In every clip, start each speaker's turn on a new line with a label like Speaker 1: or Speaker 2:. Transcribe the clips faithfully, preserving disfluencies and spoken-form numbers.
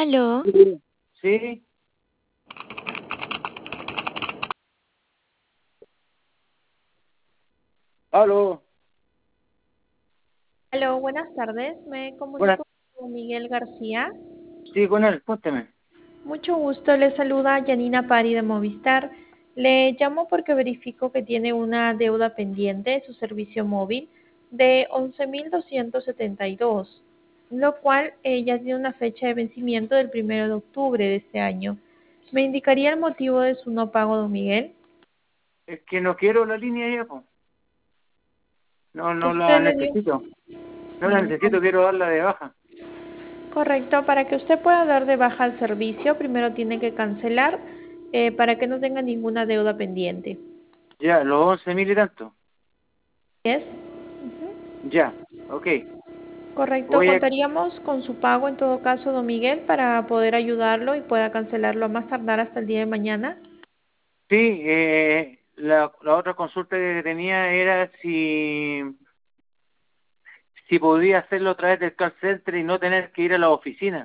Speaker 1: ¿Aló?
Speaker 2: Sí, sí, aló,
Speaker 3: Aló, buenas tardes. Me
Speaker 2: buenas,
Speaker 3: comunico con Miguel García.
Speaker 2: sí, con él, cuénteme.
Speaker 3: Mucho gusto. Le saluda Yanina Pari de Movistar. Le llamo porque verifico que tiene una deuda pendiente de su servicio móvil de once mil doscientos setenta y dos, lo cual eh, ya tiene una fecha de vencimiento del primero de octubre de este año. ¿Me indicaría el motivo de su no pago, don Miguel?
Speaker 2: Es que no quiero la línea ya, pues. No, no la
Speaker 3: Usted le dio...
Speaker 2: necesito. No la
Speaker 3: Mm,
Speaker 2: necesito, quiero darla de baja.
Speaker 3: Correcto, para que usted pueda dar de baja el servicio, primero tiene que cancelar eh, para que no tenga ninguna deuda pendiente.
Speaker 2: Ya, los once mil y tanto.
Speaker 3: ¿Es?
Speaker 2: Ya, ok.
Speaker 3: Correcto,
Speaker 2: Voy a,
Speaker 3: contaríamos con su pago en todo caso, don Miguel, para poder ayudarlo y pueda cancelarlo a más tardar hasta el día de mañana.
Speaker 2: sí, eh, la, la otra consulta que tenía era si, si podía hacerlo a través del call center y no tener que ir a la oficina.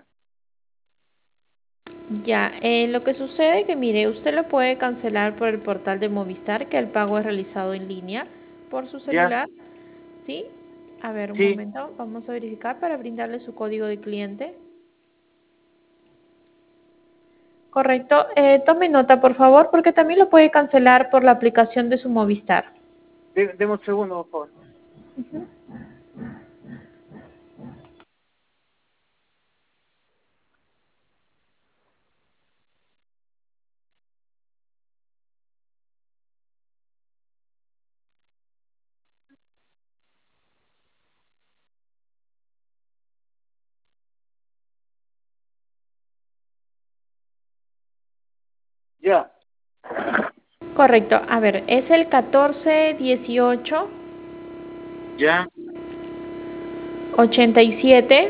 Speaker 3: Ya, eh, lo que sucede que mire, usted lo puede cancelar por el portal de Movistar, que el pago es realizado en línea por su
Speaker 2: Ya,
Speaker 3: celular, ¿sí? A ver, un
Speaker 2: sí,
Speaker 3: momento, vamos a verificar para brindarle su código de cliente. Correcto. Eh, tome nota, por favor, porque también lo puede cancelar por la aplicación de su Movistar.
Speaker 2: de- deme un segundo, por favor. Ya,
Speaker 3: Correcto. A ver, es el catorce dieciocho
Speaker 2: ya,
Speaker 3: ochenta y siete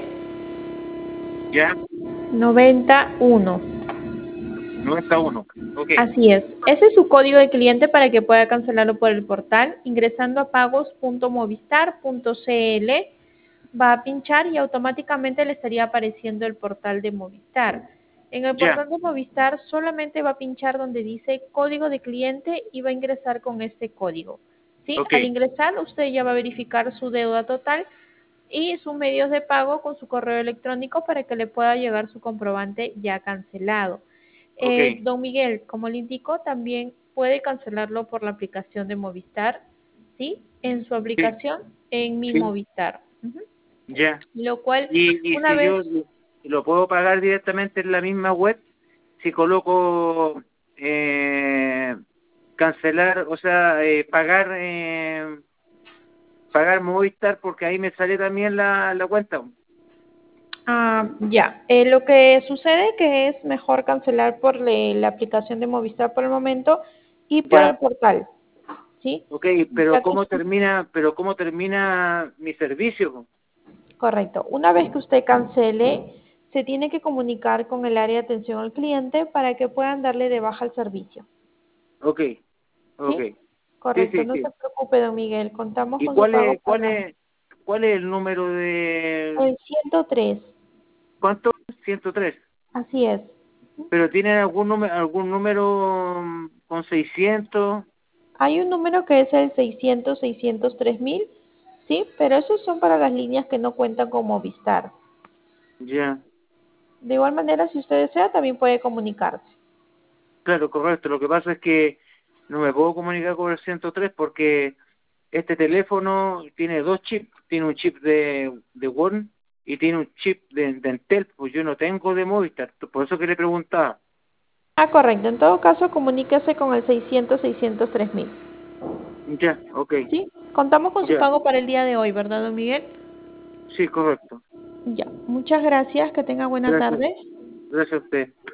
Speaker 2: ya,
Speaker 3: noventa y uno.
Speaker 2: noventa y uno. Ok,
Speaker 3: Así es. Ese es su código de cliente para que pueda cancelarlo por el portal. Ingresando a pagos punto movistar punto cl, va a pinchar y automáticamente le estaría apareciendo el portal de Movistar. En el
Speaker 2: ya,
Speaker 3: portal de Movistar solamente va a pinchar donde dice código de cliente y va a ingresar con este código. ¿Sí?
Speaker 2: ok,
Speaker 3: Al ingresar usted ya va a verificar su deuda total y sus medios de pago con su correo electrónico para que le pueda llegar su comprobante ya cancelado.
Speaker 2: ok,
Speaker 3: Eh, don Miguel, como le indico, también puede cancelarlo por la aplicación de Movistar, ¿sí? En su
Speaker 2: sí,
Speaker 3: aplicación, en mi
Speaker 2: sí,
Speaker 3: Movistar. Ujú.
Speaker 2: ya.
Speaker 3: Lo cual,
Speaker 2: Y, y
Speaker 3: una
Speaker 2: si
Speaker 3: vez,
Speaker 2: yo lo puedo pagar directamente en la misma web, si coloco eh, cancelar, o sea, eh, pagar eh, pagar Movistar, porque ahí me sale también la, la cuenta.
Speaker 3: ah, ya, eh, lo que sucede que es mejor cancelar por le- la aplicación de Movistar por el momento y por el
Speaker 2: Ya,
Speaker 3: portal, ¿sí?
Speaker 2: ok, pero
Speaker 3: Ya que
Speaker 2: cómo
Speaker 3: usted...
Speaker 2: termina, pero cómo termina mi servicio.
Speaker 3: Correcto. Una vez que usted cancele, se tiene que comunicar con el área de atención al cliente para que puedan darle de baja el servicio.
Speaker 2: Ok, ok,
Speaker 3: ¿Sí?
Speaker 2: sí,
Speaker 3: Correcto.
Speaker 2: sí,
Speaker 3: No se
Speaker 2: sí.
Speaker 3: preocupe, don Miguel. Contamos
Speaker 2: ¿Y
Speaker 3: con su
Speaker 2: cuál
Speaker 3: pago
Speaker 2: es, cuál
Speaker 3: para
Speaker 2: es, cuál es el número de,
Speaker 3: el ciento tres.
Speaker 2: cuánto? Ciento tres.
Speaker 3: Así es.
Speaker 2: Pero tienen algún número, algún número mm, con seiscientos.
Speaker 3: Hay un número que es el seiscientos seiscientos tres mil, ¿sí? Pero esos son para las líneas que no cuentan con Movistar.
Speaker 2: Ya,
Speaker 3: De igual manera, si usted desea, también puede comunicarse.
Speaker 2: claro, correcto. Lo que pasa es que no me puedo comunicar con el ciento tres porque este teléfono tiene dos chips. Tiene un chip de, de One y tiene un chip de, de Entel. Pues yo no tengo de Movistar. Por eso que le preguntaba.
Speaker 3: Ah, correcto. En todo caso, comuníquese con el seiscientos seiscientos tres mil.
Speaker 2: Ya, ok.
Speaker 3: Sí, contamos con su
Speaker 2: Ya,
Speaker 3: pago para el día de hoy, ¿verdad, don Miguel?
Speaker 2: sí, correcto.
Speaker 3: Ya, muchas gracias, que tenga buena
Speaker 2: Gracias.
Speaker 3: tarde.
Speaker 2: Gracias a usted.